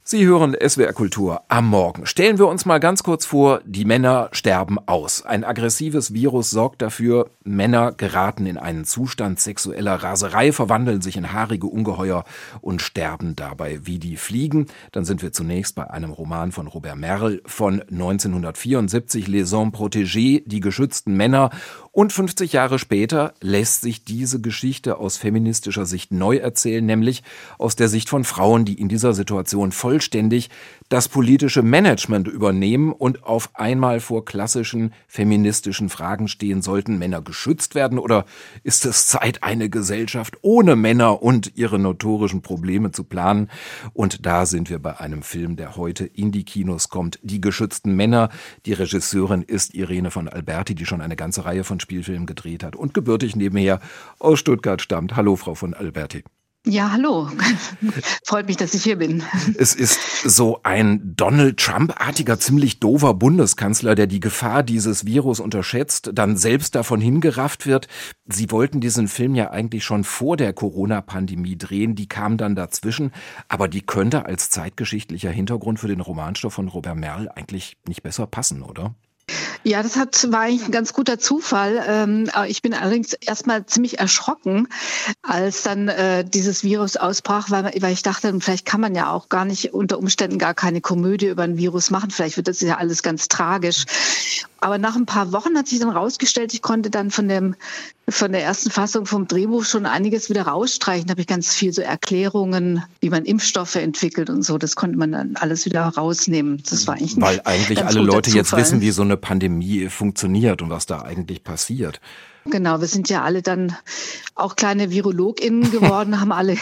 Sie hören SWR Kultur am Morgen. Stellen wir uns mal ganz kurz vor, die Männer sterben aus. Ein aggressives Virus sorgt dafür, Männer geraten in einen Zustand sexueller Raserei, verwandeln sich in haarige Ungeheuer und sterben dabei wie die Fliegen. Dann sind wir zunächst bei einem Roman von Robert Merle von 1974, Les Hommes Protégés, die geschützten Männer. Und 50 Jahre später lässt sich diese Geschichte aus feministischer Sicht neu erzählen, nämlich aus der Sicht von Frauen, die in dieser Situation vollständig das politische Management übernehmen und auf einmal vor klassischen feministischen Fragen stehen: Sollten Männer geschützt werden oder ist es Zeit, eine Gesellschaft ohne Männer und ihre notorischen Probleme zu planen? Und da sind wir bei einem Film, der heute in die Kinos kommt, Die geschützten Männer. Die Regisseurin ist Irene von Alberti, die schon eine ganze Reihe von Spielfilmen gedreht hat und gebürtig nebenher aus Stuttgart stammt. Hallo, Frau von Alberti. Ja, hallo. Freut mich, dass ich hier bin. Es ist so ein Donald Trump-artiger, ziemlich doofer Bundeskanzler, der die Gefahr dieses Virus unterschätzt, dann selbst davon hingerafft wird. Sie wollten diesen Film ja eigentlich schon vor der Corona-Pandemie drehen, die kam dann dazwischen, aber die könnte als zeitgeschichtlicher Hintergrund für den Romanstoff von Robert Merle eigentlich nicht besser passen, oder? Ja, war eigentlich ein ganz guter Zufall. Ich bin allerdings erstmal ziemlich erschrocken, als dann dieses Virus ausbrach, weil ich dachte, vielleicht kann man ja auch gar nicht unter Umständen gar keine Komödie über ein Virus machen. Vielleicht wird das ja alles ganz tragisch. Aber nach ein paar Wochen hat sich dann rausgestellt, ich konnte dann von der ersten Fassung vom Drehbuch schon einiges wieder rausstreichen. Da habe ich ganz viel so Erklärungen, wie man Impfstoffe entwickelt und so. Das konnte man dann alles wieder rausnehmen. Das war eigentlich Weil eigentlich alle Leute jetzt wissen, wie so eine Pandemie funktioniert und was da eigentlich passiert. Genau, wir sind ja alle dann auch kleine VirologInnen geworden, haben alle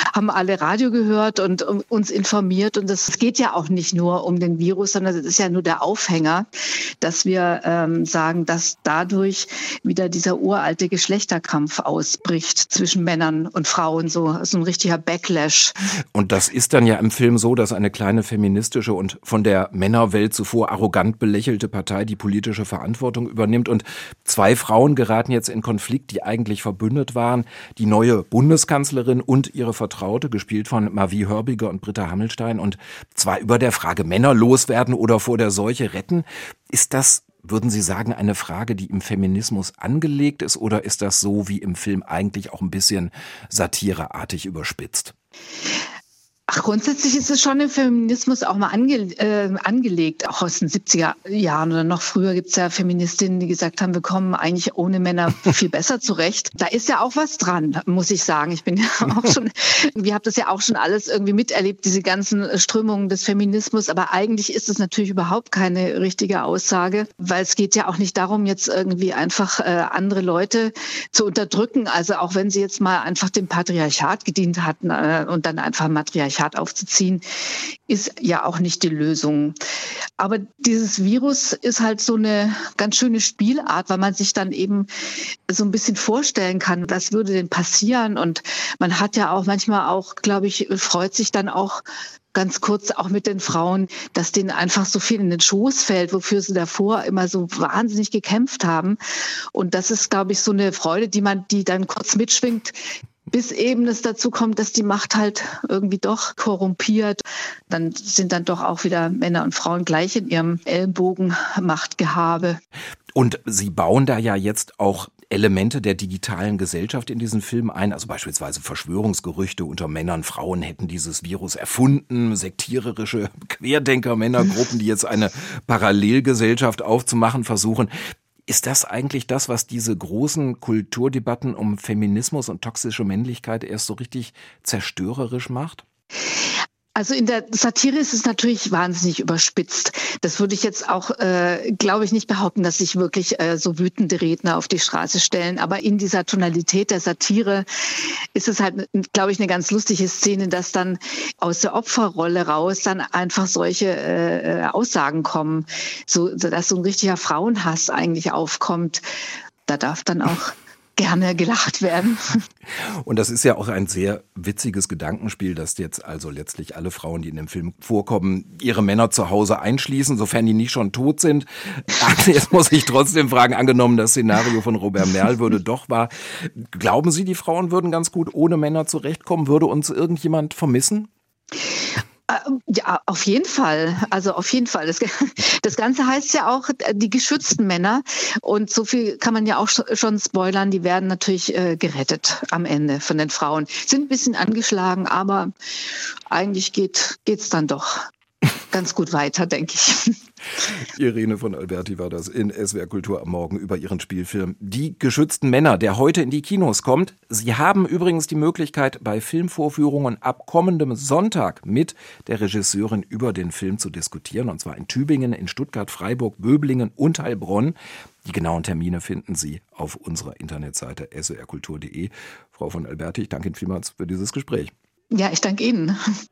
Radio gehört und uns informiert. Und es geht ja auch nicht nur um den Virus, sondern es ist ja nur der Aufhänger, dass wir sagen, dass dadurch wieder dieser uralte Geschlechterkampf ausbricht zwischen Männern und Frauen, so ein richtiger Backlash. Und das ist dann ja im Film so, dass eine kleine feministische und von der Männerwelt zuvor arrogant belächelte Partei die politische Verantwortung übernimmt und zwei Frauen geraten jetzt in Konflikt, die eigentlich verbündet waren. Die neue Bundeskanzlerin und ihre Vertraute, gespielt von Mavi Hörbiger und Britta Hammelstein, und zwar über der Frage Männer loswerden oder vor der Seuche retten. Ist das, würden Sie sagen, eine Frage, die im Feminismus angelegt ist, oder ist das so wie im Film eigentlich auch ein bisschen satireartig überspitzt? Ach, grundsätzlich ist es schon im Feminismus auch mal angelegt. Auch aus den 70er Jahren oder noch früher gibt es ja Feministinnen, die gesagt haben, wir kommen eigentlich ohne Männer viel besser zurecht. Da ist ja auch was dran, muss ich sagen. Ich bin ja auch schon, wir haben das ja auch schon alles irgendwie miterlebt, diese ganzen Strömungen des Feminismus. Aber eigentlich ist es natürlich überhaupt keine richtige Aussage, weil es geht ja auch nicht darum, jetzt irgendwie einfach andere Leute zu unterdrücken. Also auch wenn sie jetzt mal einfach dem Patriarchat gedient hatten und dann einfach Matriarchat aufzuziehen, ist ja auch nicht die Lösung. Aber dieses Virus ist halt so eine ganz schöne Spielart, weil man sich dann eben so ein bisschen vorstellen kann, was würde denn passieren. Und man hat ja auch manchmal auch, glaube ich, freut sich dann auch ganz kurz auch mit den Frauen, dass denen einfach so viel in den Schoß fällt, wofür sie davor immer so wahnsinnig gekämpft haben. Und das ist, glaube ich, so eine Freude, die dann kurz mitschwingt, bis eben es dazu kommt, dass die Macht halt irgendwie doch korrumpiert. Dann sind dann doch auch wieder Männer und Frauen gleich in ihrem Ellenbogenmachtgehabe. Und Sie bauen da ja jetzt auch Elemente der digitalen Gesellschaft in diesen Film ein, also beispielsweise Verschwörungsgerüchte unter Männern, Frauen hätten dieses Virus erfunden, sektiererische Querdenker-Männergruppen, die jetzt eine Parallelgesellschaft aufzumachen versuchen. Ist das eigentlich das, was diese großen Kulturdebatten um Feminismus und toxische Männlichkeit erst so richtig zerstörerisch macht? Also in der Satire ist es natürlich wahnsinnig überspitzt. Das würde ich jetzt auch, glaube ich, nicht behaupten, dass sich wirklich so wütende Redner auf die Straße stellen. Aber in dieser Tonalität der Satire ist es halt, glaube ich, eine ganz lustige Szene, dass dann aus der Opferrolle raus dann einfach solche Aussagen kommen, so dass so ein richtiger Frauenhass eigentlich aufkommt. Da darf dann auch gerne gelacht werden. Und das ist ja auch ein sehr witziges Gedankenspiel, dass jetzt also letztlich alle Frauen, die in dem Film vorkommen, ihre Männer zu Hause einschließen, sofern die nicht schon tot sind. Jetzt muss ich trotzdem fragen, angenommen, das Szenario von Robert Merle würde doch wahr. Glauben Sie, die Frauen würden ganz gut ohne Männer zurechtkommen? Würde uns irgendjemand vermissen? Ja, auf jeden Fall. Also auf jeden Fall. Das Ganze heißt ja auch die geschützten Männer. Und so viel kann man ja auch schon spoilern. Die werden natürlich gerettet am Ende von den Frauen. Sind ein bisschen angeschlagen, aber eigentlich geht's dann doch ganz gut weiter, denke ich. Irene von Alberti war das in SWR Kultur am Morgen über ihren Spielfilm Die geschützten Männer, der heute in die Kinos kommt. Sie haben übrigens die Möglichkeit, bei Filmvorführungen ab kommendem Sonntag mit der Regisseurin über den Film zu diskutieren. Und zwar in Tübingen, in Stuttgart, Freiburg, Böblingen und Heilbronn. Die genauen Termine finden Sie auf unserer Internetseite swrkultur.de. Frau von Alberti, ich danke Ihnen vielmals für dieses Gespräch. Ja, ich danke Ihnen.